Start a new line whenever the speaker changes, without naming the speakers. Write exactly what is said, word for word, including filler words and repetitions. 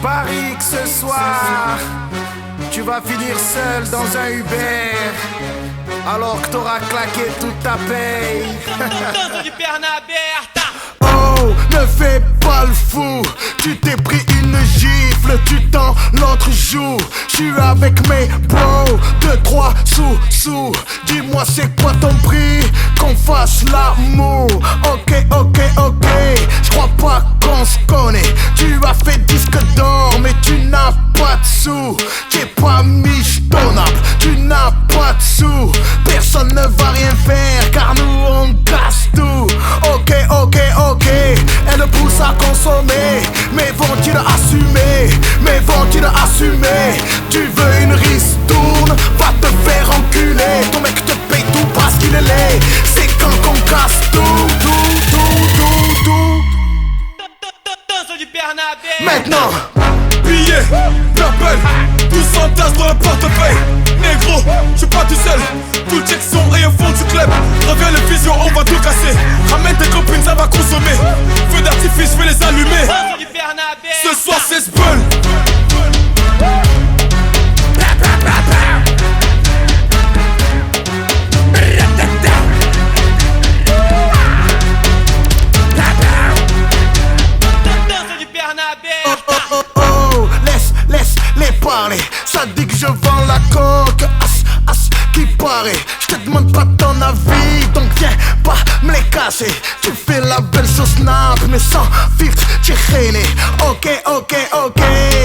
parie que ce soir, tu vas finir seul dans un Uber, alors que t'auras claqué toute ta paye. Oh, ne fais pas le fou, tu t'es pris une gifle, tu tends l'autre joue. J'suis avec mes bros, deux, trois sous, sous. Dis-moi c'est quoi ton prix, qu'on fasse l'amour. Ok, ok, ok, j'crois pas qu'on se connaît. Tu as fait disque d'or, mais tu n'as pas de sous. T'es pas michetonnable, tu n'as pas de sous. Personne ne va rien faire, car nous on casse tout. Ok, ok, ok, elle pousse à consommer. Mais vont-ils assumer, mais vont-ils assumer? Tu veux une ristourne, va te faire enculer. Ton mec te paye tout parce qu'il est laid. C'est quand qu'on casse tout, tout, tout, tout, tout. Maintenant,
billets, l'appel, tout s'entasse dans le portefeuille. Négro, je suis pas tout seul, tout le check son et au fond du club. Reviens le vision, on va tout casser. Ramène tes copines, ça va consommer. Feux d'artifice, je vais les allumer. Ce soir c'est Spell.
oh, oh, oh, oh, laisse, laisse les parler. Ça dit que je vends la coque, as, as, qui paraît. Je te demande pas ton avis, donc viens pas me les casser. Tu fais la belle sur Snap, mais sans filtre, tu es rené. Ok, ok, ok,